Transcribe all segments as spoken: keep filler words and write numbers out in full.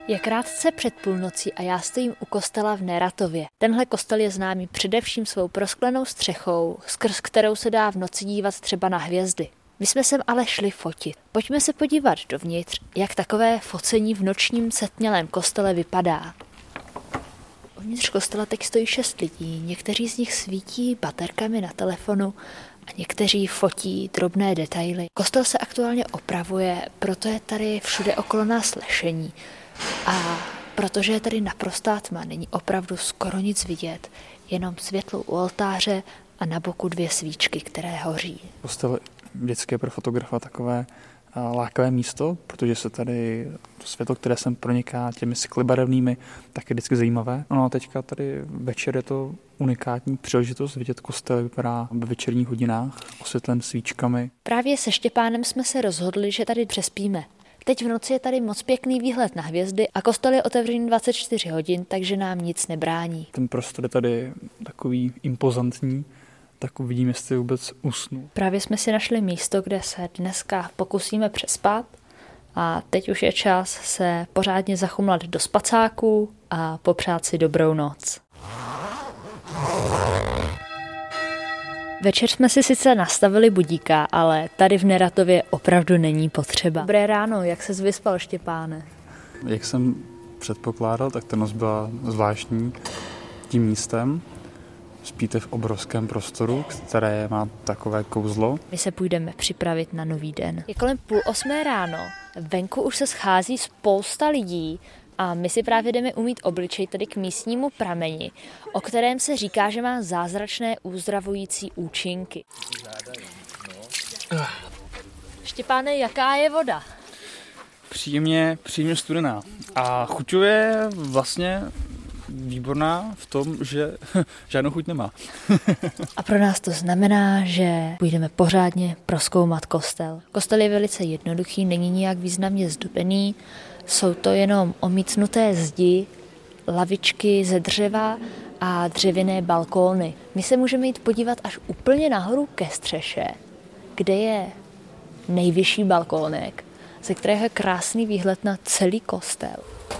Je krátce před půlnocí a já stojím u kostela v Neratově. Tenhle kostel je známý především svou prosklenou střechou, skrz kterou se dá v noci dívat třeba na hvězdy. My jsme sem ale šli fotit. Pojďme se podívat dovnitř, jak takové focení v nočním setmělém kostele vypadá. Uvnitř kostela teď stojí šest lidí, někteří z nich svítí baterkami na telefonu a někteří fotí drobné detaily. Kostel se aktuálně opravuje, proto je tady všude okolo nás lešení. A protože je tady naprostá tma, není opravdu skoro nic vidět, jenom světlo u oltáře a na boku dvě svíčky, které hoří. Kostel vždycky je pro fotografa takové lákavé místo, protože se tady to světlo, které sem proniká těmi cyklibarevnými, tak je vždycky zajímavé. No a teďka tady večer je to unikátní příležitost vidět kostel, jak vypadá ve večerních hodinách, osvětlen svíčkami. Právě se Štěpánem jsme se rozhodli, že tady přespíme. Teď v noci je tady moc pěkný výhled na hvězdy a kostel je otevřený dvacet čtyři hodin, takže nám nic nebrání. Ten prostor je tady takový impozantní, tak uvidím, jestli vůbec usnu. Právě jsme si našli místo, kde se dneska pokusíme přespat a teď už je čas se pořádně zachumlat do spacáků a popřát si dobrou noc. Večer jsme si sice nastavili budíka, ale tady v Neratově opravdu není potřeba. Dobré ráno, jak ses vyspal, Štěpáne? Jak jsem předpokládal, tak ta noc byla zvláštní tím místem. Spíte v obrovském prostoru, které má takové kouzlo. My se půjdeme připravit na nový den. Je kolem půl osmé ráno, venku už se schází spousta lidí a my si právě jdeme umýt obličej tady k místnímu prameni, o kterém se říká, že má zázračné uzdravující účinky. Štěpáne, jaká je voda? Příjemně, příjemně studená. A chuťově vlastně výborná v tom, že žádnou chuť nemá. A pro nás to znamená, že půjdeme pořádně prozkoumat kostel. Kostel je velice jednoduchý, není nijak významně zdobený, jsou to jenom omícnuté zdi, lavičky ze dřeva a dřevěné balkóny. My se můžeme jít podívat až úplně nahoru ke střeše, kde je nejvyšší balkónek, ze kterého je krásný výhled na celý kostel.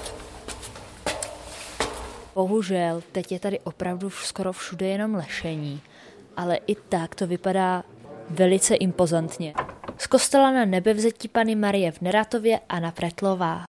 Bohužel, teď je tady opravdu skoro všude jenom lešení, ale i tak to vypadá velice impozantně. Z kostela na Nebevzetí Panny Marie v Neratově Anna Pretlová.